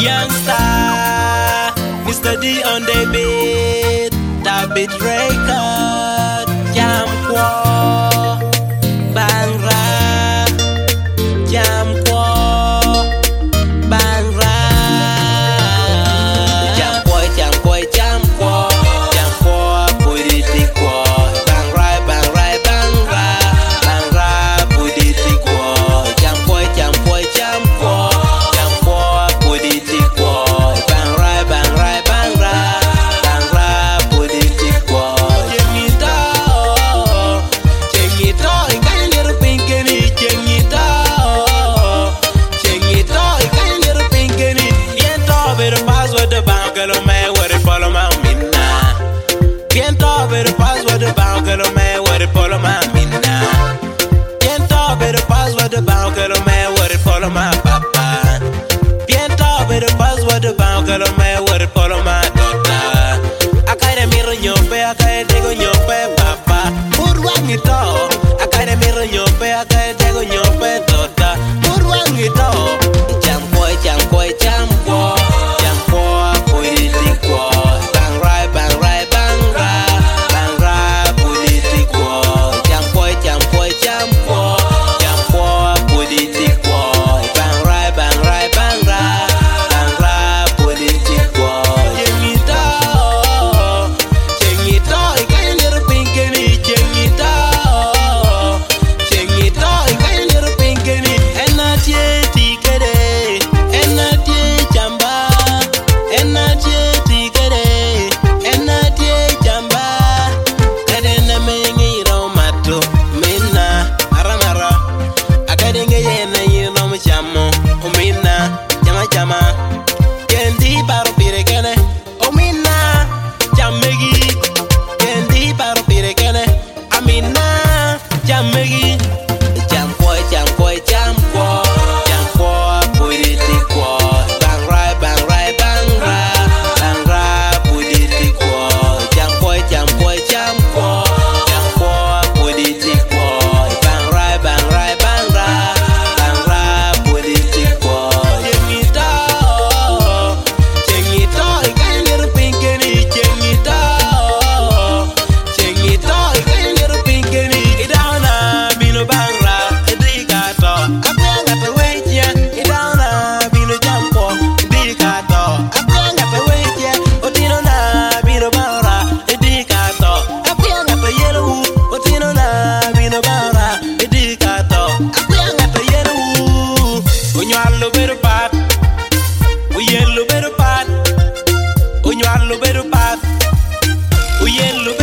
Youngster, Mr. D on the beat, David record, Jam Kwa, Bang Ra, Jam Kwa, Bang Ra, Jam Kwa, Jam Kwa, Jam Kwa, Jam Kwa, Puditi Kwa, Bang Ra, Bang Ra, Bang Ra, Bang Ra, Puditi Kwa, Jam Kwa, Jam Kwa, Jam Kwa. Yellow better part.